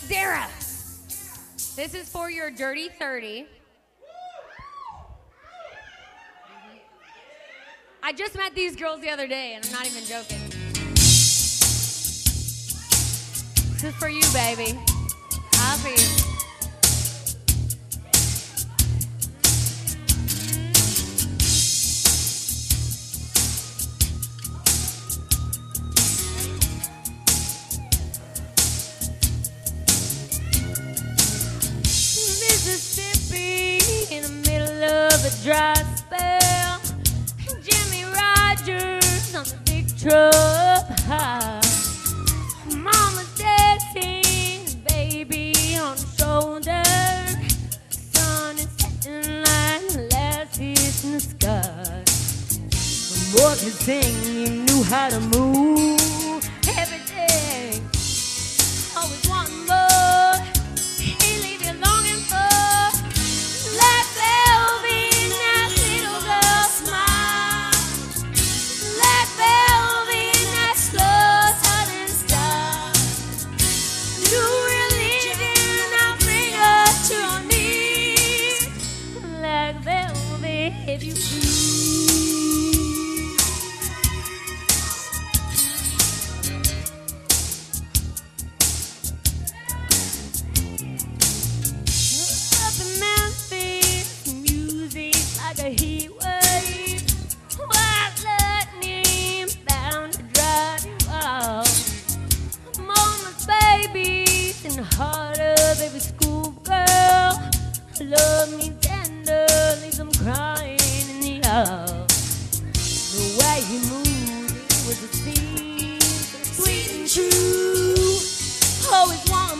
Sarah, this is for your dirty 30. I just met these girls the other day, and I'm not even joking. This is for you, baby. All for you. Mississippi in the middle of a dry spell. Jimmy Rogers on the big truck. Mama's dancing, baby on the shoulder. Sun is setting like the last hit in the sky. The boy could sing, he knew how to move everything. Always wanting more. He leave you longing for. Like velvet in that little girl's smile. Like velvet in that slow southern style. New religion, I'll bring us to our knees. Like velvet, if you please. Up in Memphis, music like a heat wave. White lightning bound to drive you out. Mama's babies in the heart of every schoolgirl. Love me tender, leaves them crying in the aisle. The way he moved, it was a theme so sweet and true. Always want